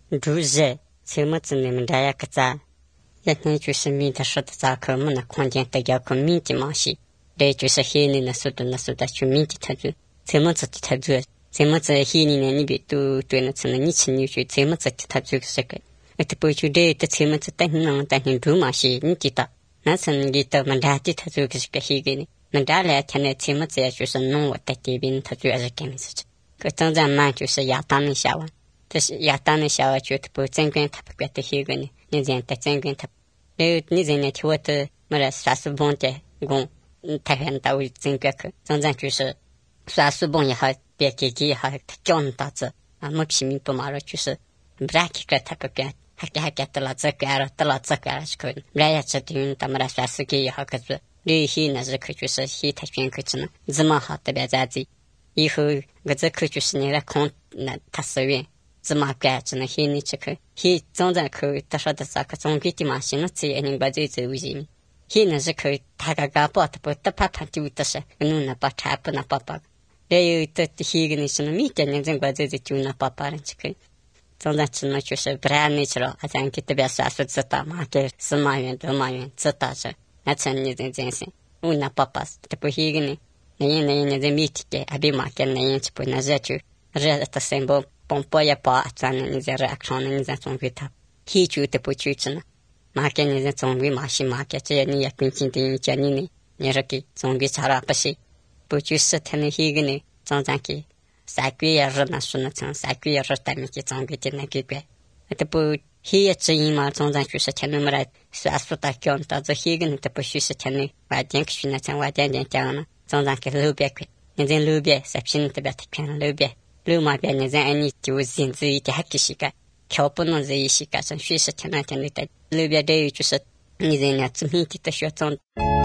主日周末子你们这样个咋？一年就是米的说的咋可么呢？空间的要可米的嘛些，这就是黑人的速度去米的他就周末子的他就周末子黑人呢你别都对那成了你去你去周末子的他就是个，这不就这的周末子但是主嘛些你知道，那成你的们家的他就是个黑人，们家来天的周末子也就是弄我的这边他主要是干么事情，可真正嘛就是亚当的下完。这是亚当的小孩觉得不正规，他不觉得黑个呢。你这样的正规他，然后你这样听我的，没了耍书本的工，他很到位正规去，真正就是耍书本也好，别给也好，他教你到这啊，没批评不嘛了，就是不然个他不干，还给得了这个了，得了这个了是可以，不然也知道你他们来耍书给也好，可是你黑那是可就是黑他选可是呢，怎么好特别在这，以后我这可就是你来空那他是愿。怎么干？只能黑你这个，黑总在口他说的啥个总给的嘛，行了，这也能把这走进。黑那是口他个个包的不得怕怕丢的是，弄那把茶不那把把。还有的黑个你是那米点人真把这就那把把人这个，总在只能就是不然你去了，好像给特别啥说知道嘛，给4万元多万元知道着，那成你真真是，我那把把这不黑个呢，那这米的还比嘛给那人去不那热就热的生活。帮包也包，咱你在热上呢，你在总给他，黑酒的不去吃呢。马给你在总给马西马给，这你也跟进的你叫你呢，你说给总给查了不是？不就是他那黑个呢？总咱给3个月热那说那成3个月热他们给总给的那个个，这不黑也指引嘛？总咱就是天那么来算数大讲，到这黑个呢，这不就是天呢？晚点去那成晚点讲呢，总咱给路边去，你在路边啥品特别特看路边。路嘛边你在你就现在一点还给些个，挑不能这一些个，像学习天那天的路边这就是你在那做面的学中。